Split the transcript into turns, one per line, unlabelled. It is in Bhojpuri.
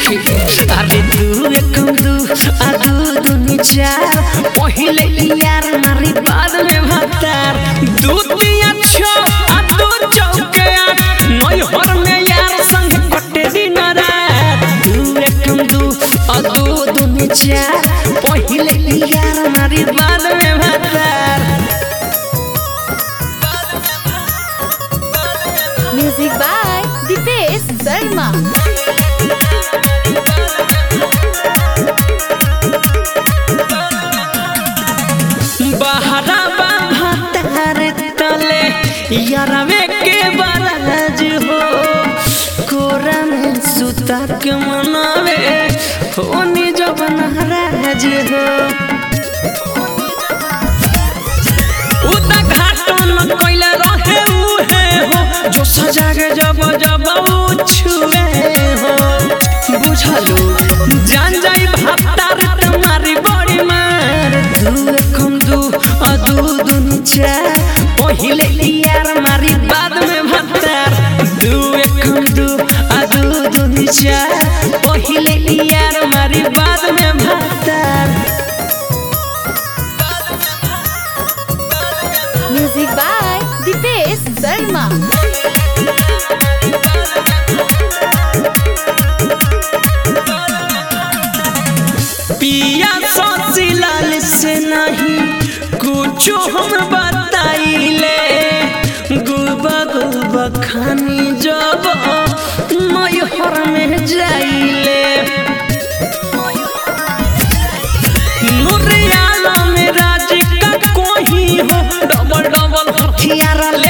सखी अरे दू एक दू आ दू दूनी चार पहिले यार मारी बाद में भातार दू तिया छो आ दू चौके आठ नय हर में यार संग कटे दिन रात दू एक दू आ दू दूनी चार पहिले यार मारी बाद में भातार।
Music by Deepesh Sharma.
बहरा भातार तले यारवे के बराज हो कोरा में सुता के मनावे होनी जब नाराज हो उता घाटो न कइले रहे उहे हो जो सजा के जब जब छुए हो बुझलू जान जाई भातार तुम्हारी बड़ी मार दू एकम दू आ दू दूनी चार पहिले यार मारी बाद में भातार दू एकम दू आ दू दूनी चार पहिले यार मारी बाद में भातार।
Music by Deepesh Sharma.
पिया ससिलाल से नहीं कुछ हम बताइले गुबा गुबा खानी जब नैहर में जाइले नूरियाला में राज का कोही हो डबल डबल हथियार ले